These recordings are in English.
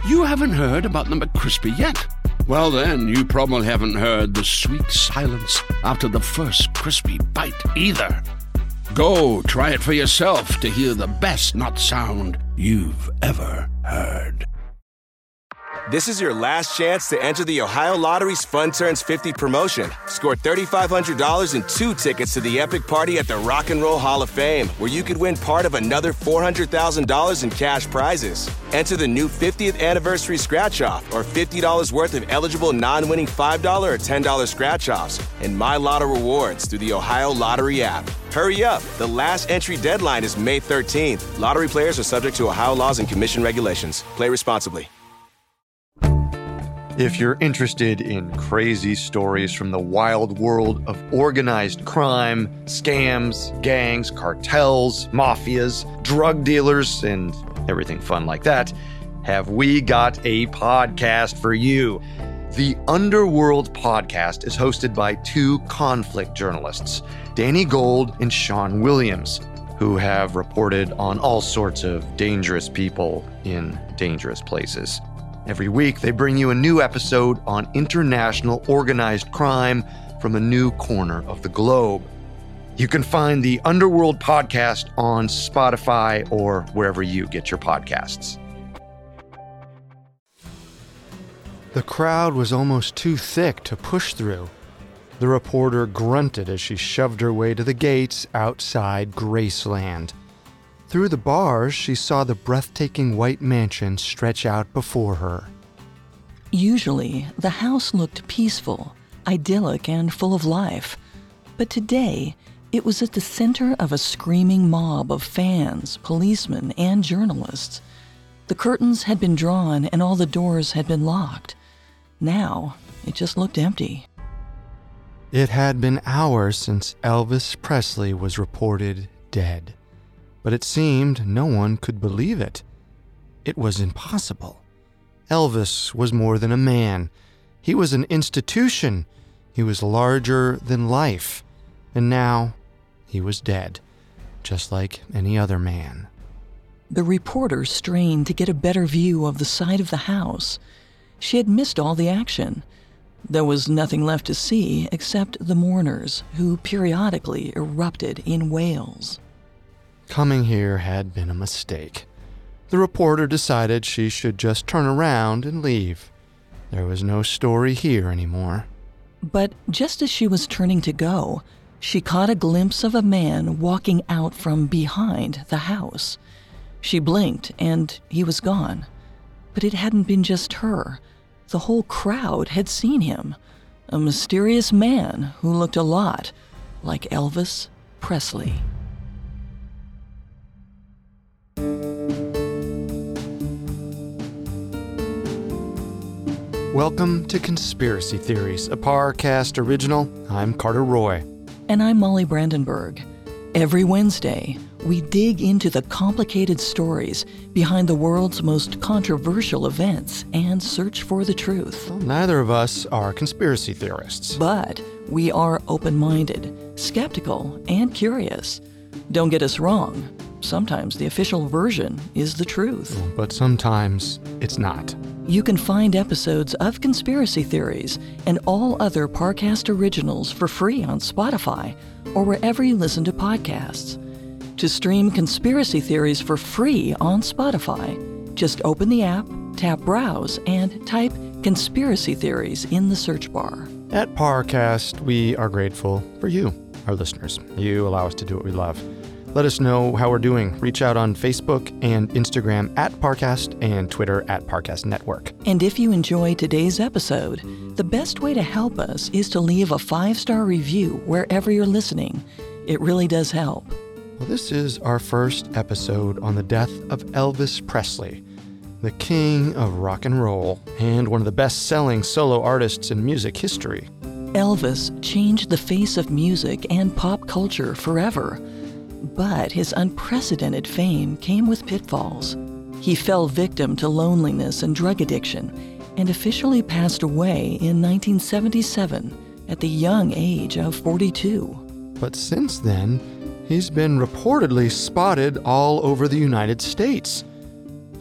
You haven't heard about the McCrispy yet? Well then, you probably haven't heard the sweet silence after the first crispy bite either. Go try it for yourself to hear the best nut sound you've ever heard. This is your last chance to enter the Ohio Lottery's Fun Turns 50 promotion. Score $3,500 and 2 tickets to the epic party at the Rock and Roll Hall of Fame, where you could win part of another $400,000 in cash prizes. Enter the new 50th anniversary scratch-off or $50 worth of eligible non-winning $5 or $10 scratch-offs and My Lotto rewards through the Ohio Lottery app. Hurry up. The last entry deadline is May 13th. Lottery players are subject to Ohio laws and commission regulations. Play responsibly. If you're interested in crazy stories from the wild world of organized crime, scams, gangs, cartels, mafias, drug dealers, and everything fun like that, have we got a podcast for you. The Underworld podcast is hosted by 2 conflict journalists, Danny Gold and Sean Williams, who have reported on all sorts of dangerous people in dangerous places. Every week, they bring you a new episode on international organized crime from a new corner of the globe. You can find the Underworld podcast on Spotify or wherever you get your podcasts. The crowd was almost too thick to push through. The reporter grunted as she shoved her way to the gates outside Graceland. Through the bars, she saw the breathtaking white mansion stretch out before her. Usually, the house looked peaceful, idyllic, and full of life. But today, it was at the center of a screaming mob of fans, policemen, and journalists. The curtains had been drawn and all the doors had been locked. Now, it just looked empty. It had been hours since Elvis Presley was reported dead. But it seemed no one could believe it. It was impossible. Elvis was more than a man. He was an institution. He was larger than life. And now, he was dead, just like any other man. The reporter strained to get a better view of the side of the house. She had missed all the action. There was nothing left to see except the mourners, who periodically erupted in wails. Coming here had been a mistake. The reporter decided she should just turn around and leave. There was no story here anymore. But just as she was turning to go, she caught a glimpse of a man walking out from behind the house. She blinked, and he was gone. But it hadn't been just her. The whole crowd had seen him. A mysterious man who looked a lot like Elvis Presley. Welcome to Conspiracy Theories, a Parcast original. I'm Carter Roy. And I'm Molly Brandenburg. Every Wednesday, we dig into the complicated stories behind the world's most controversial events and search for the truth. Well, neither of us are conspiracy theorists. But we are open-minded, skeptical, and curious. Don't get us wrong. Sometimes the official version is the truth. But sometimes it's not. You can find episodes of Conspiracy Theories and all other Parcast originals for free on Spotify or wherever you listen to podcasts. To stream Conspiracy Theories for free on Spotify, just open the app, tap Browse, and type Conspiracy Theories in the search bar. At Parcast, we are grateful for you, our listeners. You allow us to do what we love. Let us know how we're doing. Reach out on Facebook and Instagram at Parcast and Twitter at Parcast Network. And if you enjoy today's episode, the best way to help us is to leave a 5-star review wherever you're listening. It really does help. Well, this is our first episode on the death of Elvis Presley, the king of rock and roll and one of the best-selling solo artists in music history. Elvis changed the face of music and pop culture forever. But his unprecedented fame came with pitfalls. He fell victim to loneliness and drug addiction and officially passed away in 1977 at the young age of 42. But since then, he's been reportedly spotted all over the United States.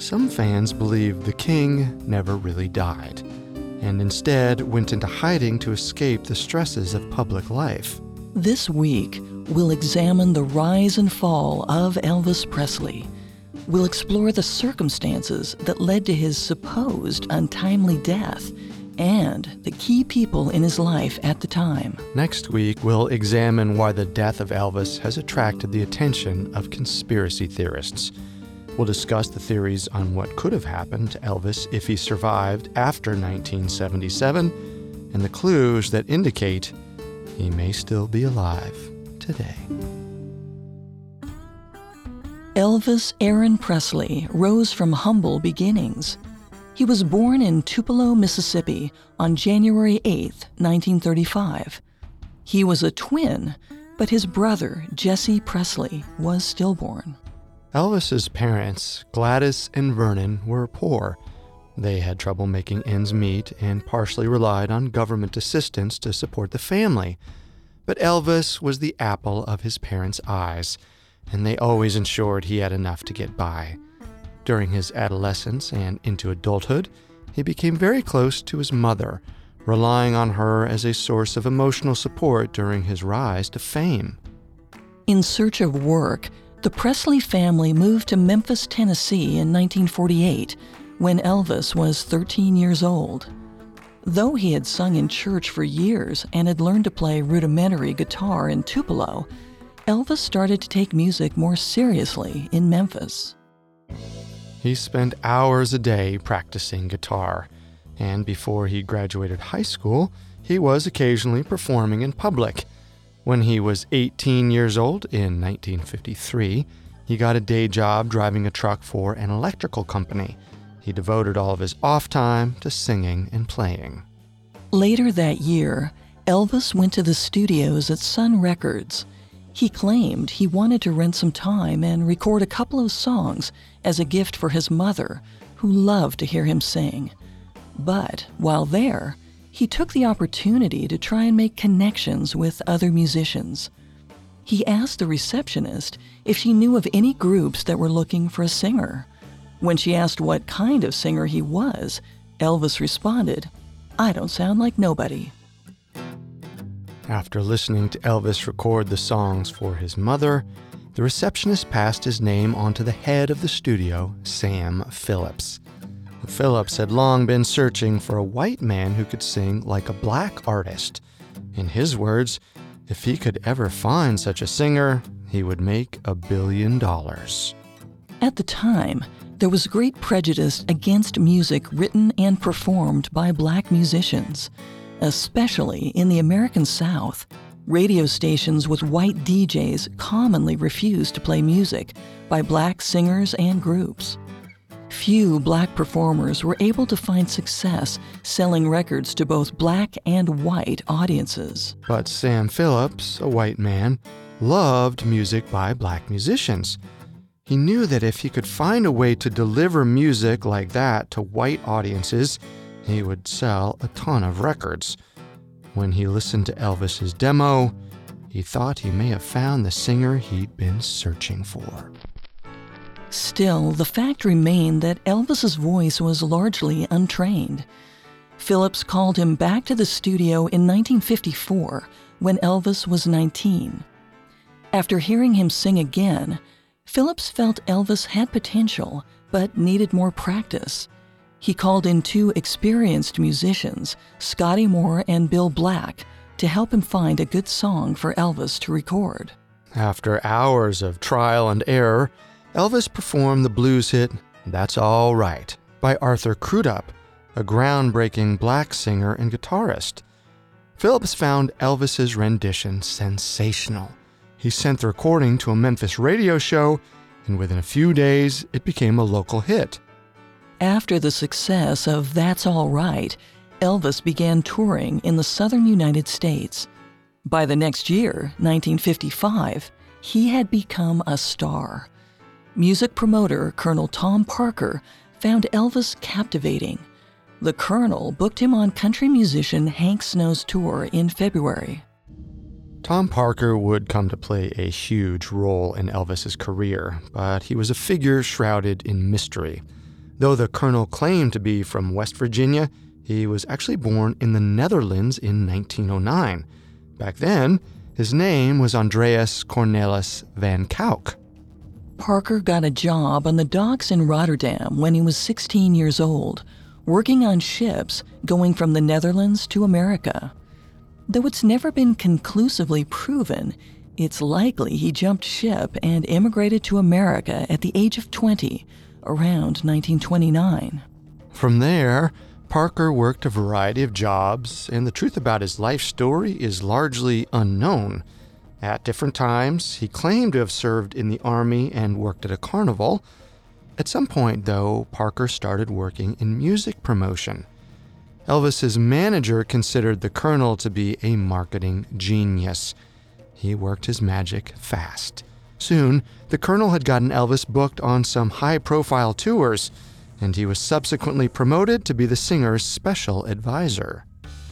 Some fans believe the king never really died, and instead went into hiding to escape the stresses of public life. This week, we'll examine the rise and fall of Elvis Presley. We'll explore the circumstances that led to his supposed untimely death and the key people in his life at the time. Next week, we'll examine why the death of Elvis has attracted the attention of conspiracy theorists. We'll discuss the theories on what could have happened to Elvis if he survived after 1977 and the clues that indicate he may still be alive today. Elvis Aaron Presley rose from humble beginnings. He was born in Tupelo, Mississippi on January 8, 1935. He was a twin, but his brother, Jesse Presley, was stillborn. Elvis's parents, Gladys and Vernon, were poor. They had trouble making ends meet and partially relied on government assistance to support the family. But Elvis was the apple of his parents' eyes, and they always ensured he had enough to get by. During his adolescence and into adulthood, he became very close to his mother, relying on her as a source of emotional support during his rise to fame. In search of work, the Presley family moved to Memphis, Tennessee in 1948, when Elvis was 13 years old. Though he had sung in church for years and had learned to play rudimentary guitar in Tupelo, Elvis started to take music more seriously in Memphis. He spent hours a day practicing guitar, and before he graduated high school, he was occasionally performing in public. When he was 18 years old in 1953, he got a day job driving a truck for an electrical company. He devoted all of his off time to singing and playing. Later that year, Elvis went to the studios at Sun Records. He claimed he wanted to rent some time and record a couple of songs as a gift for his mother, who loved to hear him sing. But while there, he took the opportunity to try and make connections with other musicians. He asked the receptionist if she knew of any groups that were looking for a singer. When she asked what kind of singer he was, Elvis responded, "I don't sound like nobody." After listening to Elvis record the songs for his mother, the receptionist passed his name on to the head of the studio, Sam Phillips. Phillips had long been searching for a white man who could sing like a black artist. In his words, if he could ever find such a singer, he would make $1 billion. At the time, there was great prejudice against music written and performed by black musicians. Especially in the American South, radio stations with white DJs commonly refused to play music by black singers and groups. Few black performers were able to find success selling records to both black and white audiences. But Sam Phillips, a white man, loved music by black musicians. He knew that if he could find a way to deliver music like that to white audiences, he would sell a ton of records. When he listened to Elvis's demo, he thought he may have found the singer he'd been searching for. Still, the fact remained that Elvis's voice was largely untrained. Phillips called him back to the studio in 1954 when Elvis was 19. After hearing him sing again, Phillips felt Elvis had potential but needed more practice. He called in two experienced musicians, Scotty Moore and Bill Black, to help him find a good song for Elvis to record. After hours of trial and error, Elvis performed the blues hit "That's All Right" by Arthur Crudup, a groundbreaking black singer and guitarist. Phillips found Elvis's rendition sensational. He sent the recording to a Memphis radio show, and within a few days, it became a local hit. After the success of That's All Right, Elvis began touring in the southern United States. By the next year, 1955, he had become a star. Music promoter Colonel Tom Parker found Elvis captivating. The Colonel booked him on country musician Hank Snow's tour in February. Tom Parker would come to play a huge role in Elvis's career, but he was a figure shrouded in mystery. Though the colonel claimed to be from West Virginia, he was actually born in the Netherlands in 1909. Back then, his name was Andreas Cornelis van Kuik. Parker got a job on the docks in Rotterdam when he was 16 years old, working on ships going from the Netherlands to America. Though it's never been conclusively proven, it's likely he jumped ship and immigrated to America at the age of 20, around 1929. From there, Parker worked a variety of jobs, and the truth about his life story is largely unknown. At different times, he claimed to have served in the Army and worked at a carnival. At some point, though, Parker started working in music promotion. Elvis's manager considered the colonel to be a marketing genius. He worked his magic fast. Soon, the colonel had gotten Elvis booked on some high-profile tours, and he was subsequently promoted to be the singer's special advisor.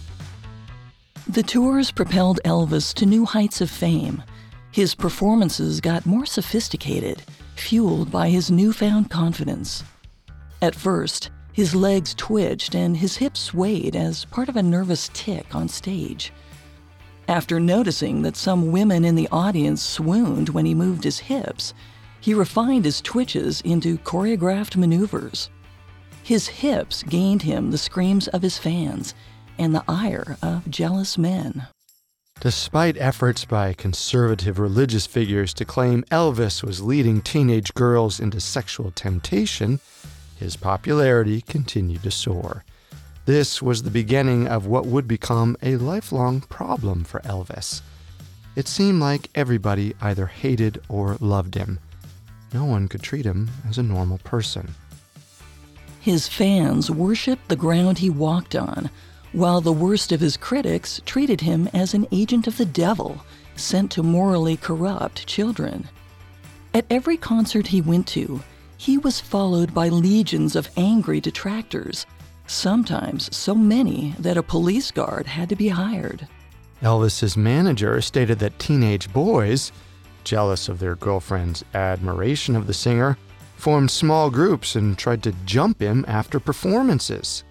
The tours propelled Elvis to new heights of fame. His performances got more sophisticated, fueled by his newfound confidence. At first, his legs twitched and his hips swayed as part of a nervous tic on stage. After noticing that some women in the audience swooned when he moved his hips, he refined his twitches into choreographed maneuvers. His hips gained him the screams of his fans and the ire of jealous men. Despite efforts by conservative religious figures to claim Elvis was leading teenage girls into sexual temptation, his popularity continued to soar. This was the beginning of what would become a lifelong problem for Elvis. It seemed like everybody either hated or loved him. No one could treat him as a normal person. His fans worshipped the ground he walked on, while the worst of his critics treated him as an agent of the devil, sent to morally corrupt children. At every concert he went to, he was followed by legions of angry detractors, sometimes so many that a police guard had to be hired. Elvis's manager stated that teenage boys, jealous of their girlfriend's admiration of the singer, formed small groups and tried to jump him after performances.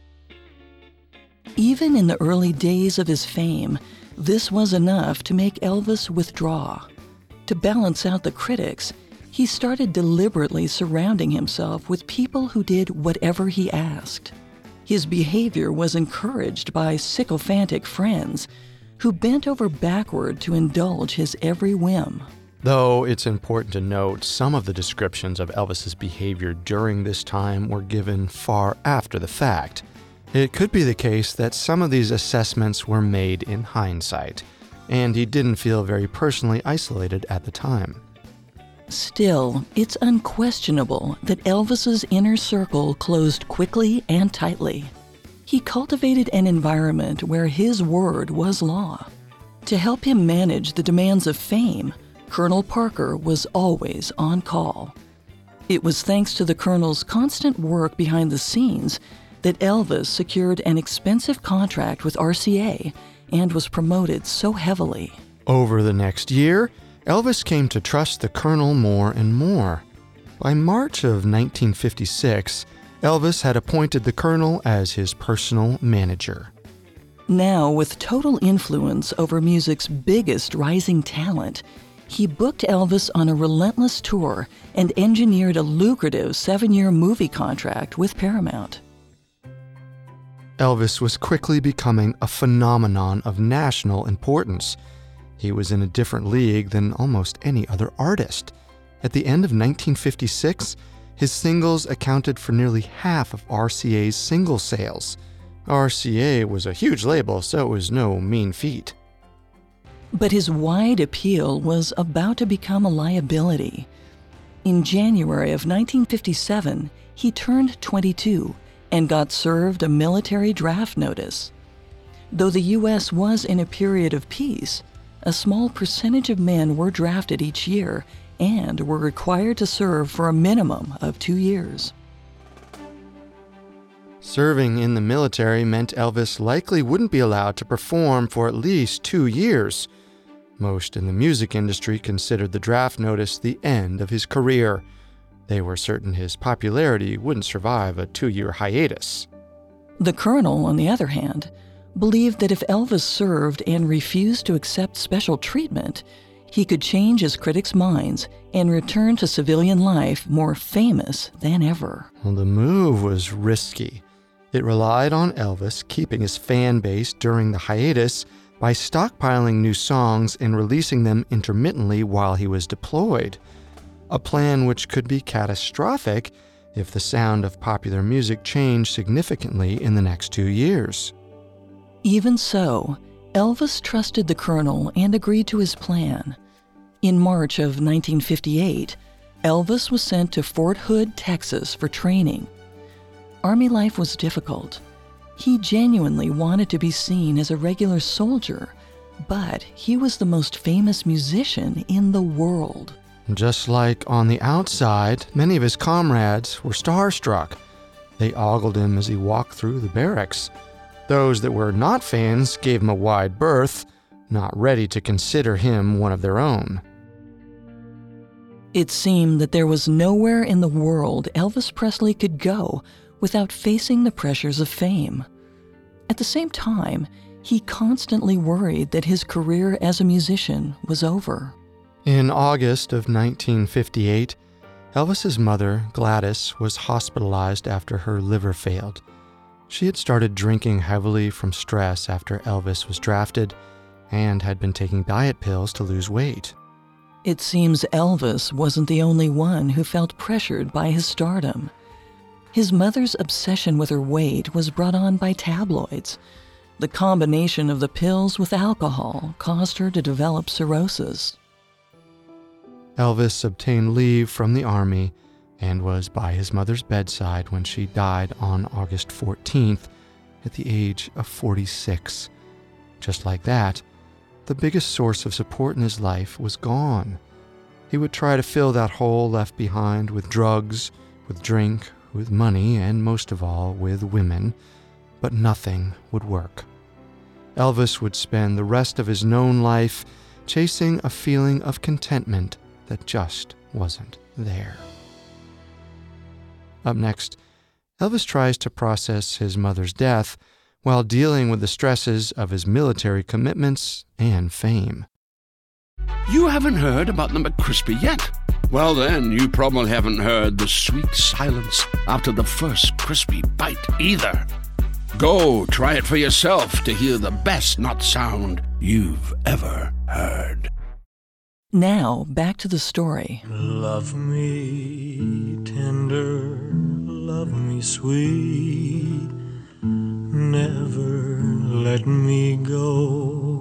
Even in the early days of his fame, this was enough to make Elvis withdraw. To balance out the critics, he started deliberately surrounding himself with people who did whatever he asked. His behavior was encouraged by sycophantic friends who bent over backward to indulge his every whim. Though it's important to note, some of the descriptions of Elvis's behavior during this time were given far after the fact. It could be the case that some of these assessments were made in hindsight, and he didn't feel very personally isolated at the time. Still, it's unquestionable that Elvis's inner circle closed quickly and tightly. He cultivated an environment where his word was law. To help him manage the demands of fame, Colonel Parker was always on call. It was thanks to the colonel's constant work behind the scenes that Elvis secured an expensive contract with RCA and was promoted so heavily. Over the next year, Elvis came to trust the colonel more and more. By March of 1956, Elvis had appointed the colonel as his personal manager. Now, with total influence over music's biggest rising talent, he booked Elvis on a relentless tour and engineered a lucrative 7-year movie contract with Paramount. Elvis was quickly becoming a phenomenon of national importance. He was in a different league than almost any other artist. At the end of 1956, his singles accounted for nearly half of RCA's single sales. RCA was a huge label, so it was no mean feat. But his wide appeal was about to become a liability. In January of 1957, he turned 22 and got served a military draft notice. Though the U.S. was in a period of peace, a small percentage of men were drafted each year and were required to serve for a minimum of 2 years. Serving in the military meant Elvis likely wouldn't be allowed to perform for at least 2 years. Most in the music industry considered the draft notice the end of his career. They were certain his popularity wouldn't survive a 2-year hiatus. The colonel, on the other hand, believed that if Elvis served and refused to accept special treatment, he could change his critics' minds and return to civilian life more famous than ever. Well, the move was risky. It relied on Elvis keeping his fan base during the hiatus by stockpiling new songs and releasing them intermittently while he was deployed, a plan which could be catastrophic if the sound of popular music changed significantly in the next 2 years. Even so, Elvis trusted the colonel and agreed to his plan. In March of 1958, Elvis was sent to Fort Hood, Texas for training. Army life was difficult. He genuinely wanted to be seen as a regular soldier, but he was the most famous musician in the world. Just like on the outside, many of his comrades were starstruck. They ogled him as he walked through the barracks. Those that were not fans gave him a wide berth, not ready to consider him one of their own. It seemed that there was nowhere in the world Elvis Presley could go without facing the pressures of fame. At the same time, he constantly worried that his career as a musician was over. In August of 1958, Elvis's mother, Gladys, was hospitalized after her liver failed. She had started drinking heavily from stress after Elvis was drafted and had been taking diet pills to lose weight. It seems Elvis wasn't the only one who felt pressured by his stardom. His mother's obsession with her weight was brought on by tabloids. The combination of the pills with alcohol caused her to develop cirrhosis. Elvis obtained leave from the Army and was by his mother's bedside when she died on August 14th at the age of 46. Just like that, the biggest source of support in his life was gone. He would try to fill that hole left behind with drugs, with drink, with money, and most of all, with women, but nothing would work. Elvis would spend the rest of his known life chasing a feeling of contentment that just wasn't there. Up next, Elvis tries to process his mother's death while dealing with the stresses of his military commitments and fame. You haven't heard about the McCrispy yet? Well then, you probably haven't heard the sweet silence after the first crispy bite either. Go try it for yourself to hear the best nut sound you've ever heard. Now, back to the story. Love me tender, love me sweet, never let me go.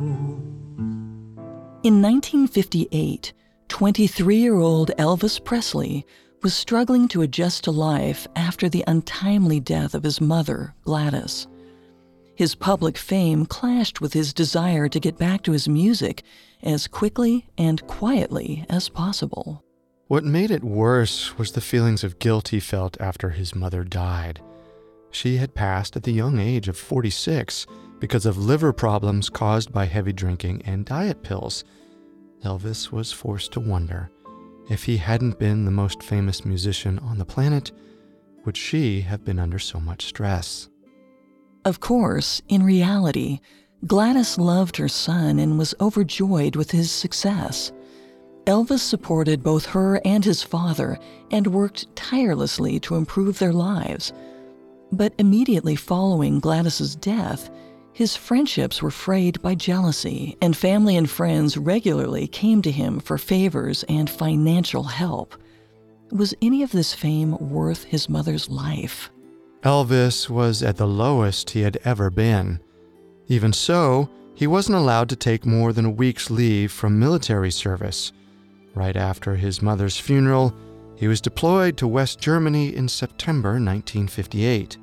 In 1958, 23-year-old Elvis Presley was struggling to adjust to life after the untimely death of his mother, Gladys. His public fame clashed with his desire to get back to his music as quickly and quietly as possible. What made it worse was the feelings of guilt he felt after his mother died. She had passed at the young age of 46 because of liver problems caused by heavy drinking and diet pills. Elvis was forced to wonder, if he hadn't been the most famous musician on the planet, would she have been under so much stress? Of course, in reality, Gladys loved her son and was overjoyed with his success. Elvis supported both her and his father and worked tirelessly to improve their lives. But immediately following Gladys's death, his friendships were frayed by jealousy, and family and friends regularly came to him for favors and financial help. Was any of this fame worth his mother's life? Elvis was at the lowest he had ever been. Even so, he wasn't allowed to take more than a week's leave from military service. Right after his mother's funeral, he was deployed to West Germany in September 1958.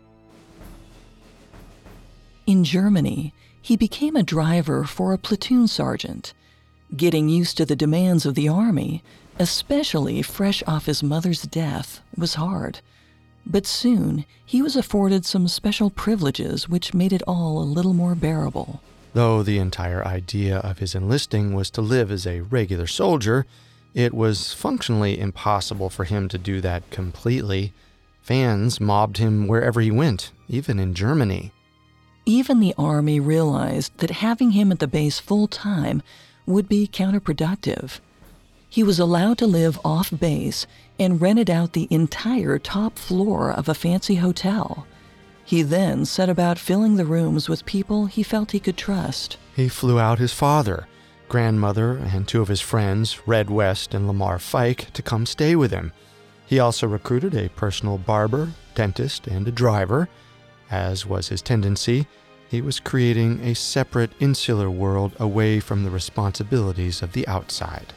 In Germany, he became a driver for a platoon sergeant. Getting used to the demands of the Army, especially fresh off his mother's death, was hard. But soon, he was afforded some special privileges which made it all a little more bearable. Though the entire idea of his enlisting was to live as a regular soldier, It was functionally impossible for him to do that completely. Fans mobbed him wherever he went, even in Germany. Even the Army realized that having him at the base full-time would be counterproductive. He was allowed to live off base and rented out the entire top floor of a fancy hotel. He then set about filling the rooms with people he felt he could trust. He flew out his father, grandmother, and 2 of his friends, Red West and Lamar Fike, to come stay with him. He also recruited a personal barber, dentist, and a driver. As was his tendency, he was creating a separate, insular world away from the responsibilities of the outside.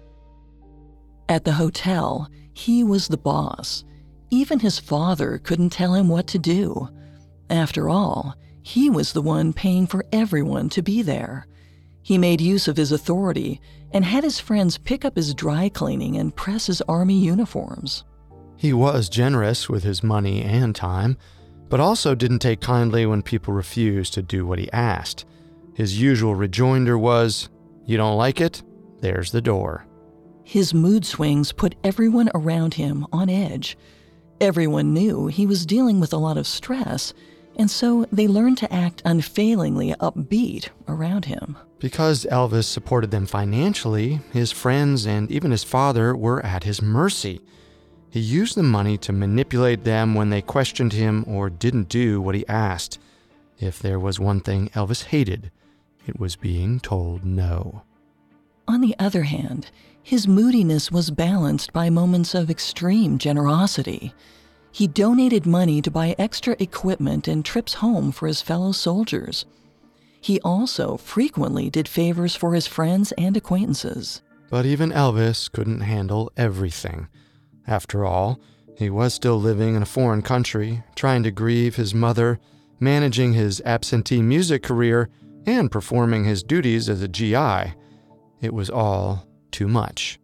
At the hotel, he was the boss. Even his father couldn't tell him what to do. After all, he was the one paying for everyone to be there. He made use of his authority and had his friends pick up his dry cleaning and press his Army uniforms. He was generous with his money and time, but also didn't take kindly when people refused to do what he asked. His usual rejoinder was, "You don't like it? There's the door." His mood swings put everyone around him on edge. Everyone knew he was dealing with a lot of stress, and so they learned to act unfailingly upbeat around him. Because Elvis supported them financially, his friends and even his father were at his mercy. He used the money to manipulate them when they questioned him or didn't do what he asked. If there was one thing Elvis hated, it was being told no. On the other hand, his moodiness was balanced by moments of extreme generosity. He donated money to buy extra equipment and trips home for his fellow soldiers. He also frequently did favors for his friends and acquaintances. But even Elvis couldn't handle everything. After all, he was still living in a foreign country, trying to grieve his mother, managing his absentee music career, and performing his duties as a GI. It was all too much.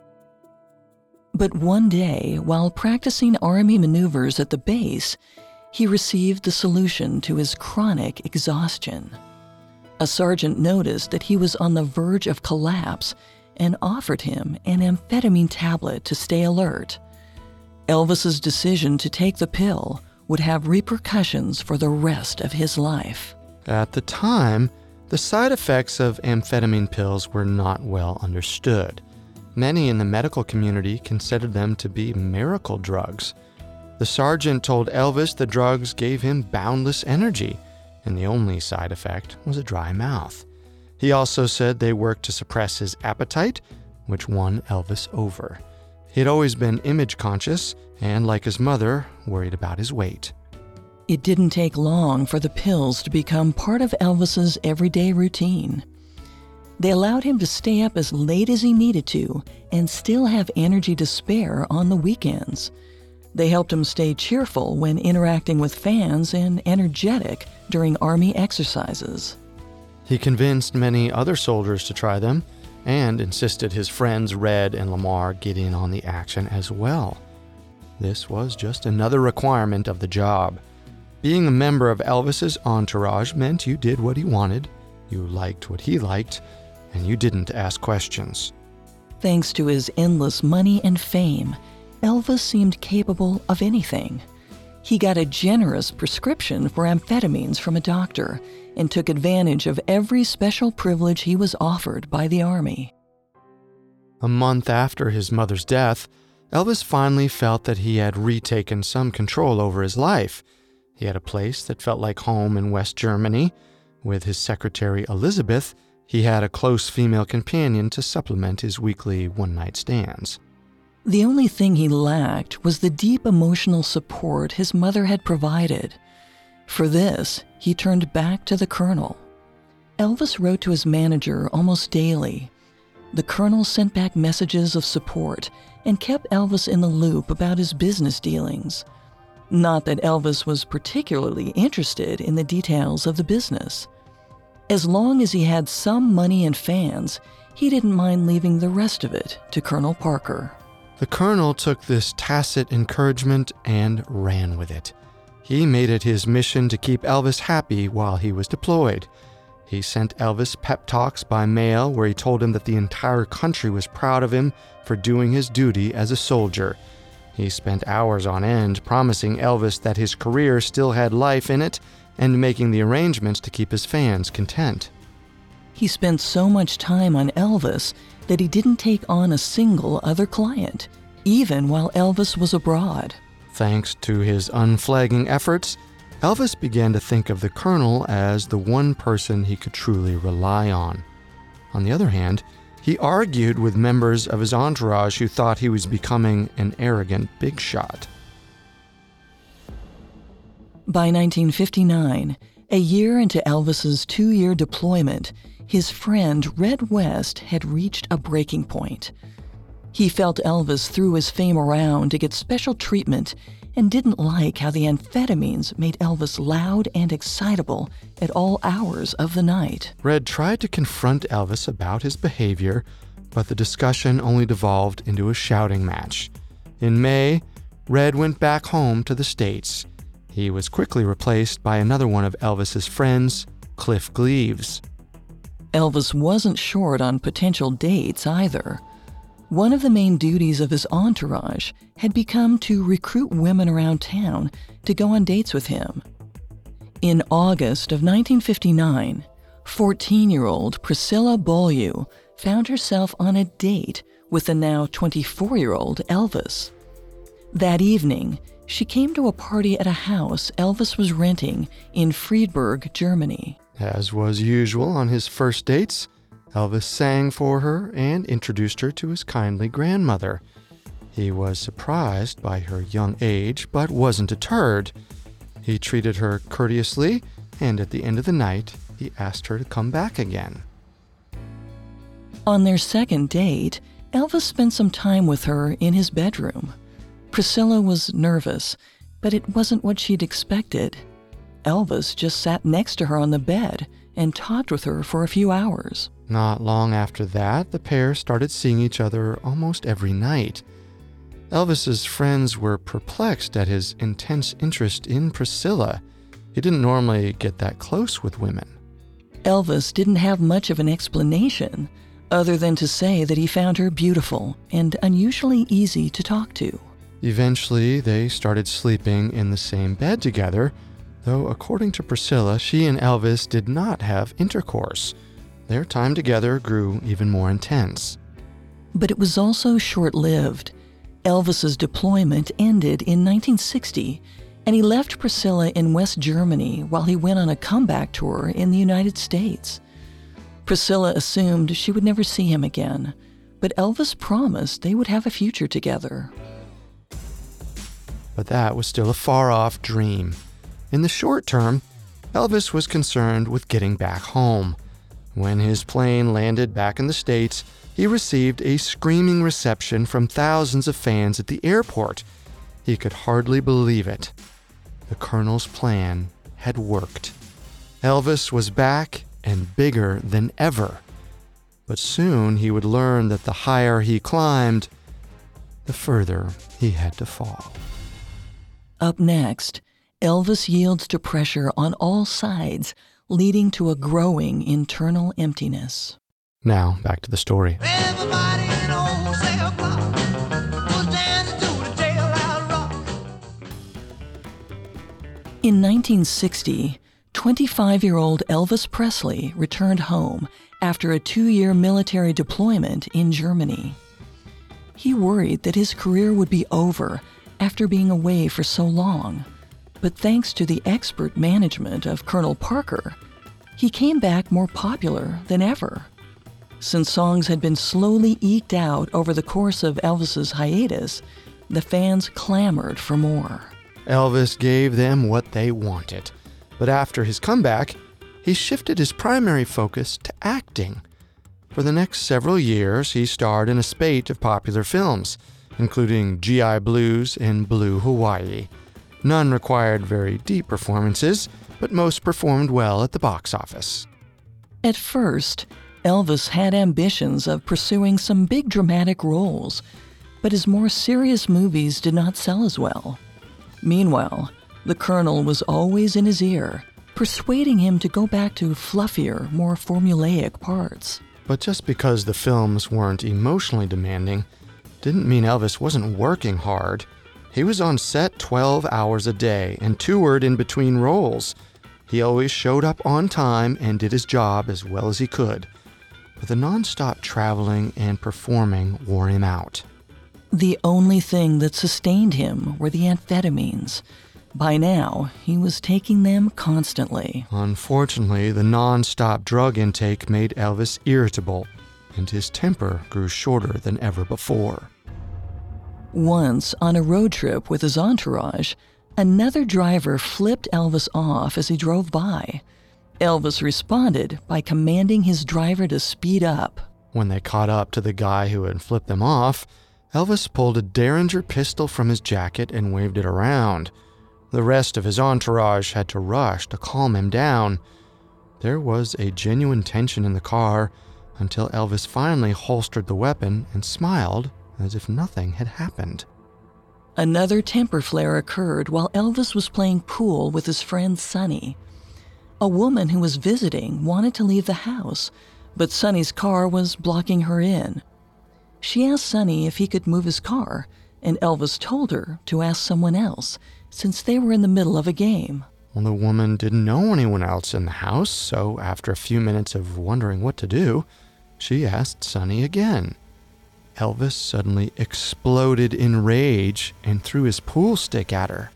But one day, while practicing Army maneuvers at the base, he received the solution to his chronic exhaustion. A sergeant noticed that he was on the verge of collapse and offered him an amphetamine tablet to stay alert. Elvis's decision to take the pill would have repercussions for the rest of his life. At the time, the side effects of amphetamine pills were not well understood. Many in the medical community considered them to be miracle drugs. The sergeant told Elvis the drugs gave him boundless energy, and the only side effect was a dry mouth. He also said they worked to suppress his appetite, which won Elvis over. He'd always been image conscious and, like his mother, worried about his weight. It didn't take long for the pills to become part of Elvis's everyday routine. They allowed him to stay up as late as he needed to and still have energy to spare on the weekends. They helped him stay cheerful when interacting with fans and energetic during Army exercises. He convinced many other soldiers to try them and insisted his friends Red and Lamar get in on the action as well. This was just another requirement of the job. Being a member of Elvis's entourage meant you did what he wanted, you liked what he liked, and you didn't ask questions. Thanks to his endless money and fame, Elvis seemed capable of anything. He got a generous prescription for amphetamines from a doctor and took advantage of every special privilege he was offered by the Army. A month after his mother's death, Elvis finally felt that he had retaken some control over his life. He had a place that felt like home in West Germany. With his secretary Elizabeth, he had a close female companion to supplement his weekly one-night stands. The only thing he lacked was the deep emotional support his mother had provided. For this, he turned back to the colonel. Elvis wrote to his manager almost daily. The colonel sent back messages of support and kept Elvis in the loop about his business dealings. Not that Elvis was particularly interested in the details of the business. As long as he had some money and fans, he didn't mind leaving the rest of it to Colonel Parker. The colonel took this tacit encouragement and ran with it. He made it his mission to keep Elvis happy while he was deployed. He sent Elvis pep talks by mail where he told him that the entire country was proud of him for doing his duty as a soldier. He spent hours on end promising Elvis that his career still had life in it and making the arrangements to keep his fans content. He spent so much time on Elvis that he didn't take on a single other client, even while Elvis was abroad. Thanks to his unflagging efforts, Elvis began to think of the Colonel as the one person he could truly rely on. On the other hand, he argued with members of his entourage who thought he was becoming an arrogant big shot. By 1959, a year into Elvis's 2-year deployment, his friend Red West had reached a breaking point. He felt Elvis threw his fame around to get special treatment and didn't like how the amphetamines made Elvis loud and excitable at all hours of the night. Red tried to confront Elvis about his behavior, but the discussion only devolved into a shouting match. In May, Red went back home to the States. He was quickly replaced by another one of Elvis's friends, Cliff Gleaves. Elvis wasn't short on potential dates either. One of the main duties of his entourage had become to recruit women around town to go on dates with him. In August of 1959, 14-year-old Priscilla Beaulieu found herself on a date with the now 24-year-old Elvis. That evening, she came to a party at a house Elvis was renting in Friedberg, Germany. As was usual on his first dates, Elvis sang for her and introduced her to his kindly grandmother. He was surprised by her young age, but wasn't deterred. He treated her courteously, and at the end of the night, he asked her to come back again. On their second date, Elvis spent some time with her in his bedroom. Priscilla was nervous, but it wasn't what she'd expected. Elvis just sat next to her on the bed and talked with her for a few hours. Not long after that, the pair started seeing each other almost every night. Elvis's friends were perplexed at his intense interest in Priscilla. He didn't normally get that close with women. Elvis didn't have much of an explanation, other than to say that he found her beautiful and unusually easy to talk to. Eventually, they started sleeping in the same bed together, though according to Priscilla, she and Elvis did not have intercourse. Their time together grew even more intense. But it was also short-lived. Elvis's deployment ended in 1960, and he left Priscilla in West Germany while he went on a comeback tour in the United States. Priscilla assumed she would never see him again, but Elvis promised they would have a future together. But that was still a far-off dream. In the short term, Elvis was concerned with getting back home. When his plane landed back in the States, he received a screaming reception from thousands of fans at the airport. He could hardly believe it. The Colonel's plan had worked. Elvis was back and bigger than ever. But soon he would learn that the higher he climbed, the further he had to fall. Up next, Elvis yields to pressure on all sides, leading to a growing internal emptiness. Now, back to the story. Everybody in old cell block was dancing to the jailhouse rock. In 1960, 25-year-old Elvis Presley returned home after a 2-year military deployment in Germany. He worried that his career would be over after being away for so long. But thanks to the expert management of Colonel Parker, he came back more popular than ever. Since songs had been slowly eked out over the course of Elvis's hiatus, the fans clamored for more. Elvis gave them what they wanted. But after his comeback, he shifted his primary focus to acting. For the next several years, he starred in a spate of popular films, including G.I. Blues and Blue Hawaii. None required very deep performances, but most performed well at the box office. At first, Elvis had ambitions of pursuing some big dramatic roles, but his more serious movies did not sell as well. Meanwhile, the Colonel was always in his ear, persuading him to go back to fluffier, more formulaic parts. But just because the films weren't emotionally demanding didn't mean Elvis wasn't working hard. He was on set 12 hours a day and toured in between roles. He always showed up on time and did his job as well as he could. But the nonstop traveling and performing wore him out. The only thing that sustained him were the amphetamines. By now, he was taking them constantly. Unfortunately, the nonstop drug intake made Elvis irritable, and his temper grew shorter than ever before. Once, on a road trip with his entourage, another driver flipped Elvis off as he drove by. Elvis responded by commanding his driver to speed up. When they caught up to the guy who had flipped them off, Elvis pulled a Derringer pistol from his jacket and waved it around. The rest of his entourage had to rush to calm him down. There was a genuine tension in the car until Elvis finally holstered the weapon and smiled as if nothing had happened. Another temper flare occurred while Elvis was playing pool with his friend Sonny. A woman who was visiting wanted to leave the house, but Sonny's car was blocking her in. She asked Sonny if he could move his car, and Elvis told her to ask someone else, since they were in the middle of a game. Well, the woman didn't know anyone else in the house, so after a few minutes of wondering what to do, she asked Sonny again. Elvis suddenly exploded in rage and threw his pool stick at her.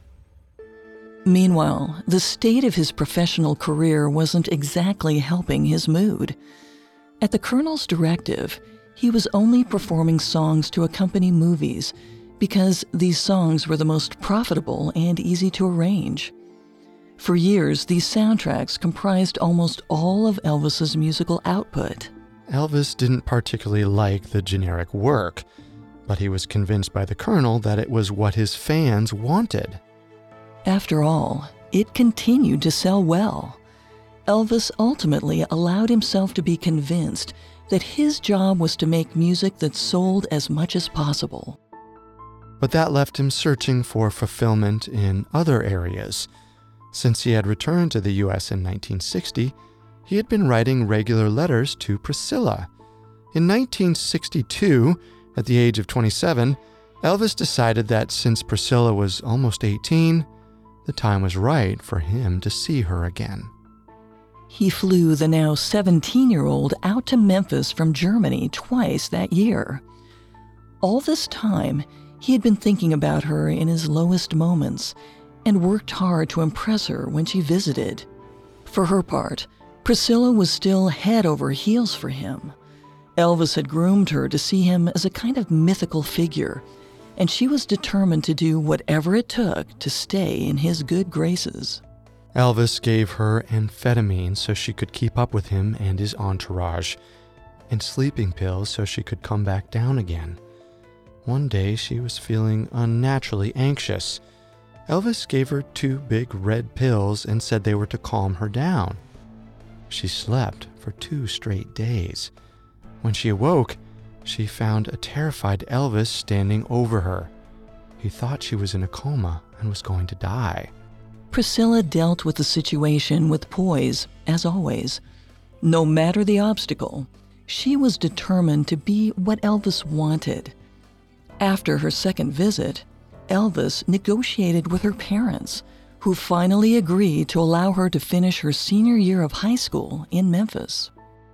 Meanwhile, the state of his professional career wasn't exactly helping his mood. At the Colonel's directive, he was only performing songs to accompany movies because these songs were the most profitable and easy to arrange. For years, these soundtracks comprised almost all of Elvis's musical output. Elvis didn't particularly like the generic work, but he was convinced by the Colonel that it was what his fans wanted. After all, it continued to sell well. Elvis ultimately allowed himself to be convinced that his job was to make music that sold as much as possible. But that left him searching for fulfillment in other areas. Since he had returned to the U.S. in 1960, he had been writing regular letters to Priscilla. In 1962, at the age of 27, Elvis decided that since Priscilla was almost 18, the time was right for him to see her again. He flew the now 17-year-old out to Memphis from Germany twice that year. All this time, he had been thinking about her in his lowest moments and worked hard to impress her when she visited. For her part, Priscilla was still head over heels for him. Elvis had groomed her to see him as a kind of mythical figure, and she was determined to do whatever it took to stay in his good graces. Elvis gave her amphetamine so she could keep up with him and his entourage, and sleeping pills so she could come back down again. One day she was feeling unnaturally anxious. Elvis gave her 2 big red pills and said they were to calm her down. She slept for 2 straight days. When she awoke, she found a terrified Elvis standing over her. He thought she was in a coma and was going to die. Priscilla dealt with the situation with poise, as always. No matter the obstacle, she was determined to be what Elvis wanted. After her second visit, Elvis negotiated with her parents, who finally agreed to allow her to finish her senior year of high school in Memphis.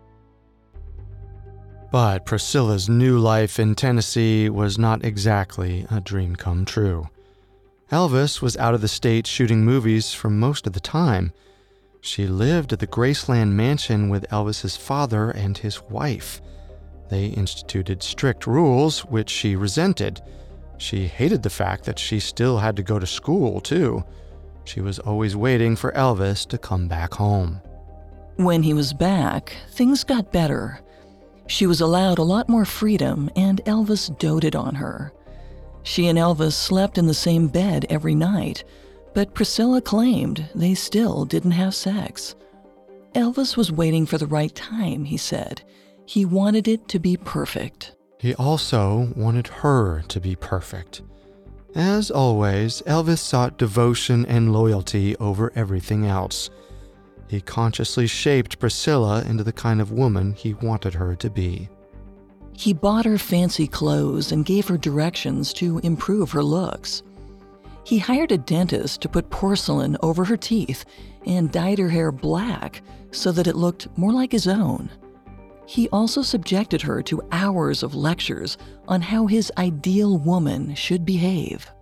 But Priscilla's new life in Tennessee was not exactly a dream come true. Elvis was out of the state shooting movies for most of the time. She lived at the Graceland Mansion with Elvis's father and his wife. They instituted strict rules, which she resented. She hated the fact that she still had to go to school, too. She was always waiting for Elvis to come back home. When he was back, things got better. She was allowed a lot more freedom, and Elvis doted on her. She and Elvis slept in the same bed every night, but Priscilla claimed they still didn't have sex. Elvis was waiting for the right time, he said. He wanted it to be perfect. He also wanted her to be perfect. As always, Elvis sought devotion and loyalty over everything else. He consciously shaped Priscilla into the kind of woman he wanted her to be. He bought her fancy clothes and gave her directions to improve her looks. He hired a dentist to put porcelain over her teeth and dyed her hair black so that it looked more like his own. He also subjected her to hours of lectures on how his ideal woman should behave.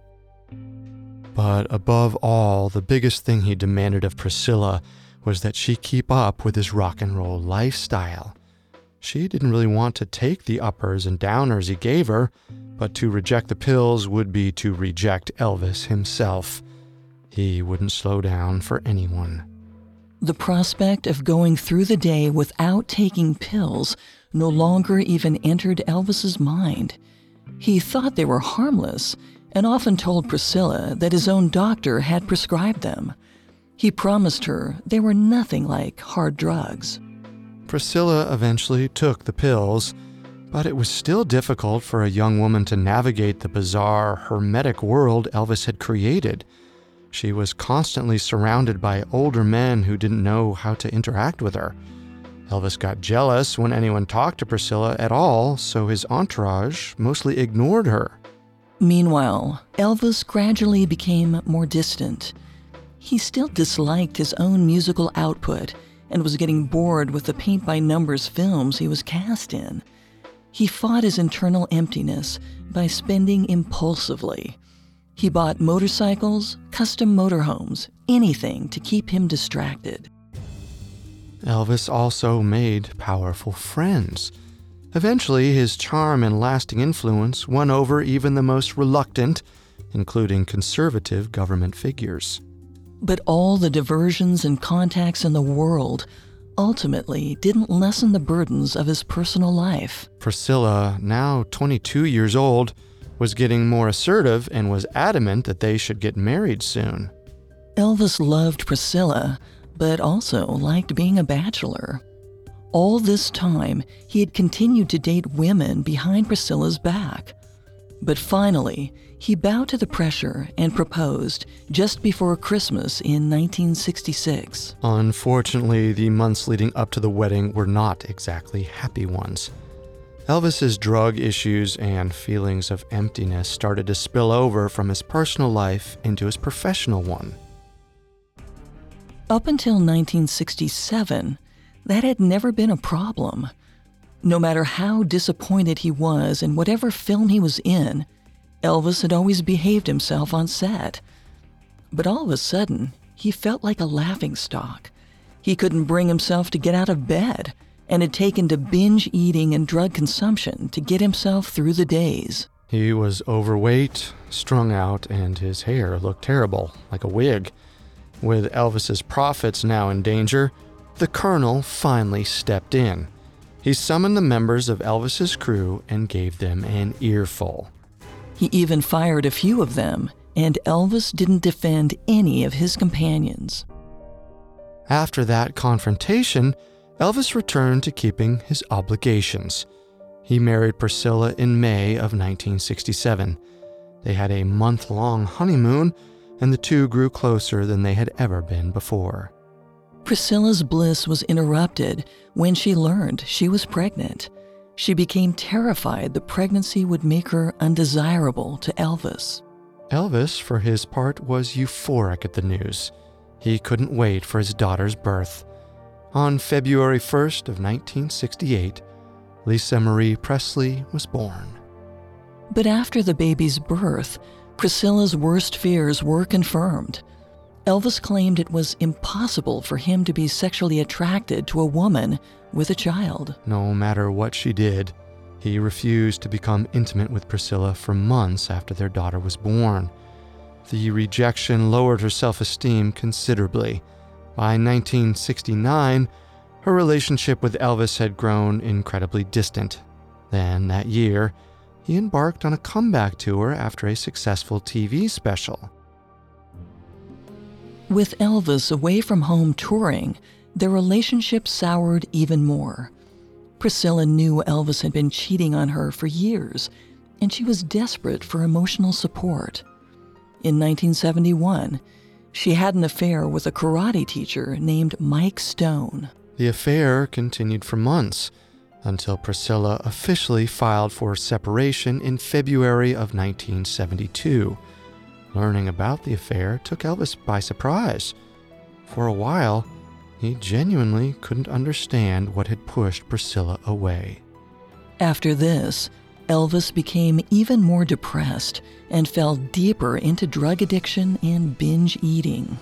But above all, the biggest thing he demanded of Priscilla was that she keep up with his rock and roll lifestyle. She didn't really want to take the uppers and downers he gave her, but to reject the pills would be to reject Elvis himself. He wouldn't slow down for anyone. The prospect of going through the day without taking pills no longer even entered Elvis's mind. He thought they were harmless and often told Priscilla that his own doctor had prescribed them. He promised her they were nothing like hard drugs. Priscilla eventually took the pills, but it was still difficult for a young woman to navigate the bizarre, hermetic world Elvis had created. She was constantly surrounded by older men who didn't know how to interact with her. Elvis got jealous when anyone talked to Priscilla at all, so his entourage mostly ignored her. Meanwhile, Elvis gradually became more distant. He still disliked his own musical output and was getting bored with the paint-by-numbers films he was cast in. He fought his internal emptiness by spending impulsively. He bought motorcycles, custom motorhomes, anything to keep him distracted. Elvis also made powerful friends. Eventually, his charm and lasting influence won over even the most reluctant, including conservative government figures. But all the diversions and contacts in the world ultimately didn't lessen the burdens of his personal life. Priscilla, now 22 years old, was getting more assertive and was adamant that they should get married soon. Elvis loved Priscilla, but also liked being a bachelor. All this time, he had continued to date women behind Priscilla's back. But finally, he bowed to the pressure and proposed just before Christmas in 1966. Unfortunately, the months leading up to the wedding were not exactly happy ones. Elvis's drug issues and feelings of emptiness started to spill over from his personal life into his professional one. Up until 1967, that had never been a problem. No matter how disappointed he was in whatever film he was in, Elvis had always behaved himself on set. But all of a sudden, he felt like a laughingstock. He couldn't bring himself to get out of bed and had taken to binge eating and drug consumption to get himself through the days. He was overweight, strung out, and his hair looked terrible, like a wig. With Elvis's profits now in danger, the Colonel finally stepped in. He summoned the members of Elvis's crew and gave them an earful. He even fired a few of them, and Elvis didn't defend any of his companions. After that confrontation, Elvis returned to keeping his obligations. He married Priscilla in May of 1967. They had a month-long honeymoon, and the two grew closer than they had ever been before. Priscilla's bliss was interrupted when she learned she was pregnant. She became terrified the pregnancy would make her undesirable to Elvis. Elvis, for his part, was euphoric at the news. He couldn't wait for his daughter's birth. On February 1st of 1968, Lisa Marie Presley was born. But after the baby's birth, Priscilla's worst fears were confirmed. Elvis claimed it was impossible for him to be sexually attracted to a woman with a child. No matter what she did, he refused to become intimate with Priscilla for months after their daughter was born. The rejection lowered her self-esteem considerably. By 1969, her relationship with Elvis had grown incredibly distant. Then, that year, he embarked on a comeback tour after a successful TV special. With Elvis away from home touring, their relationship soured even more. Priscilla knew Elvis had been cheating on her for years, and she was desperate for emotional support. In 1971, She had an affair with a karate teacher named Mike Stone. The affair continued for months until Priscilla officially filed for separation in February of 1972. Learning about the affair took Elvis by surprise. For a while, he genuinely couldn't understand what had pushed Priscilla away. After this, Elvis became even more depressed and fell deeper into drug addiction and binge eating.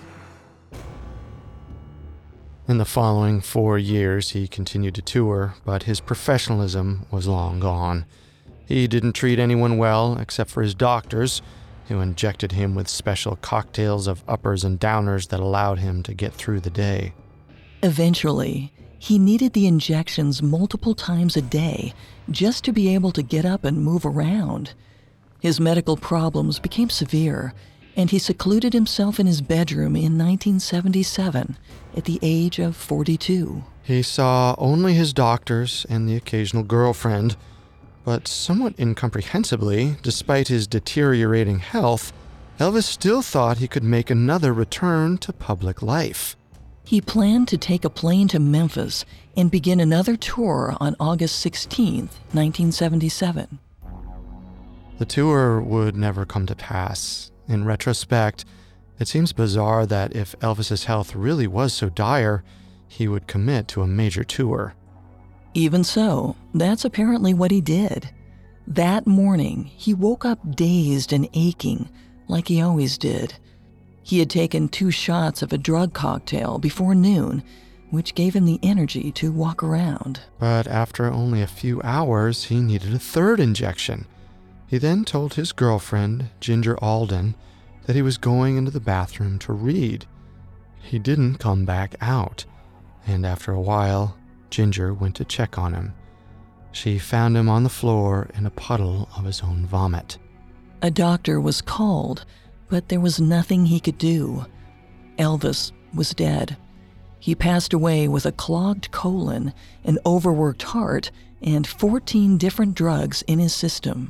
In the following 4 years, he continued to tour, but his professionalism was long gone. He didn't treat anyone well except for his doctors, who injected him with special cocktails of uppers and downers that allowed him to get through the day. Eventually, he needed the injections multiple times a day just to be able to get up and move around. His medical problems became severe, and he secluded himself in his bedroom in 1977 at the age of 42. He saw only his doctors and the occasional girlfriend, but somewhat incomprehensibly, despite his deteriorating health, Elvis still thought he could make another return to public life. He planned to take a plane to Memphis and begin another tour on August 16, 1977. The tour would never come to pass. In retrospect, it seems bizarre that if Elvis's health really was so dire, he would commit to a major tour. Even so, that's apparently what he did. That morning, he woke up dazed and aching, like he always did. He had taken 2 shots of a drug cocktail before noon, which gave him the energy to walk around. But after only a few hours, he needed a 3rd injection. He then told his girlfriend, Ginger Alden, that he was going into the bathroom to read. He didn't come back out, and after a while, Ginger went to check on him. She found him on the floor in a puddle of his own vomit. A doctor was called, but there was nothing he could do. Elvis was dead. He passed away with a clogged colon, an overworked heart, and 14 different drugs in his system.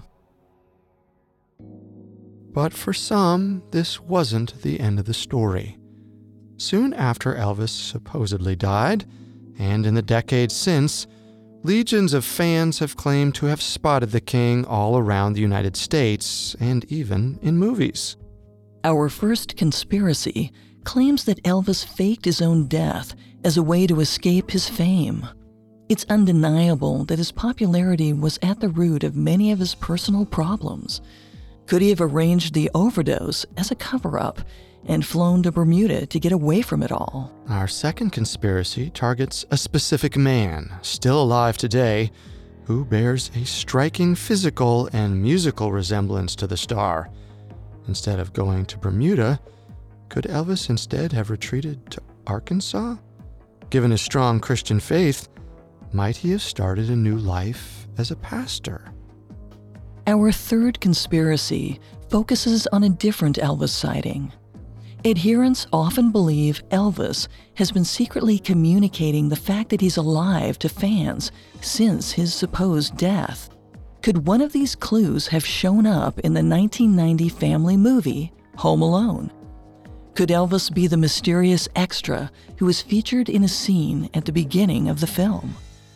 But for some, this wasn't the end of the story. Soon after Elvis supposedly died, and in the decades since, legions of fans have claimed to have spotted the king all around the United States and even in movies. Our first conspiracy claims that Elvis faked his own death as a way to escape his fame. It's undeniable that his popularity was at the root of many of his personal problems. Could he have arranged the overdose as a cover-up and flown to Bermuda to get away from it all? Our second conspiracy targets a specific man, still alive today, who bears a striking physical and musical resemblance to the star. Instead of going to Bermuda, could Elvis instead have retreated to Arkansas? Given his strong Christian faith, might he have started a new life as a pastor? Our third conspiracy focuses on a different Elvis sighting. Adherents often believe Elvis has been secretly communicating the fact that he's alive to fans since his supposed death. Could one of these clues have shown up in the 1990 family movie, Home Alone? Could Elvis be the mysterious extra who was featured in a scene at the beginning of the film?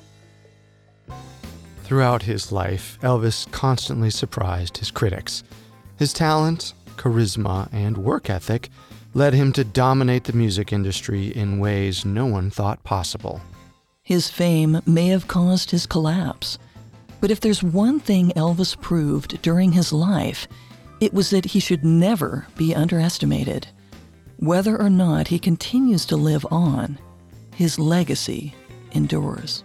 Throughout his life, Elvis constantly surprised his critics. His talent, charisma, and work ethic led him to dominate the music industry in ways no one thought possible. His fame may have caused his collapse, but if there's one thing Elvis proved during his life, it was that he should never be underestimated. Whether or not he continues to live on, his legacy endures.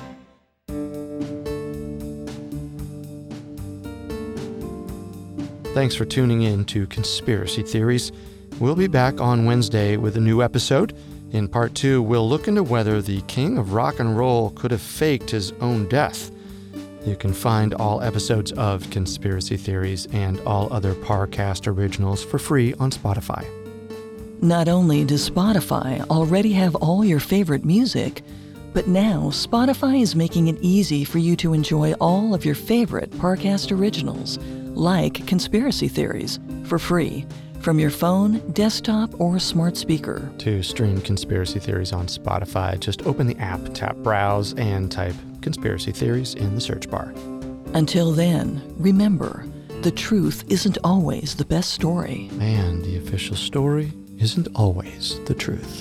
Thanks for tuning in to Conspiracy Theories. We'll be back on Wednesday with a new episode. In part 2, we'll look into whether the king of rock and roll could have faked his own death. You can find all episodes of Conspiracy Theories and all other Parcast originals for free on Spotify. Not only does Spotify already have all your favorite music, but now Spotify is making it easy for you to enjoy all of your favorite Parcast originals, like Conspiracy Theories, for free, from your phone, desktop, or smart speaker. To stream Conspiracy Theories on Spotify, just open the app, tap Browse, and type Conspiracy Theories in the search bar. Until then, remember, the truth isn't always the best story. And the official story isn't always the truth.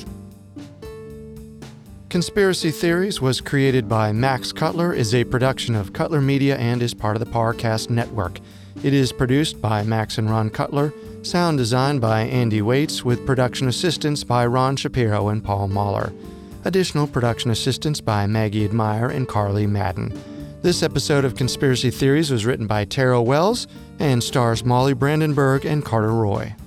Conspiracy Theories was created by Max Cutler, is a production of Cutler Media, and is part of the Parcast Network. It is produced by Max and Ron Cutler, sound designed by Andy Waits, with production assistance by Ron Shapiro and Paul Mahler. Additional production assistance by Maggie Admire and Carly Madden. This episode of Conspiracy Theories was written by Tara Wells and stars Molly Brandenburg and Carter Roy.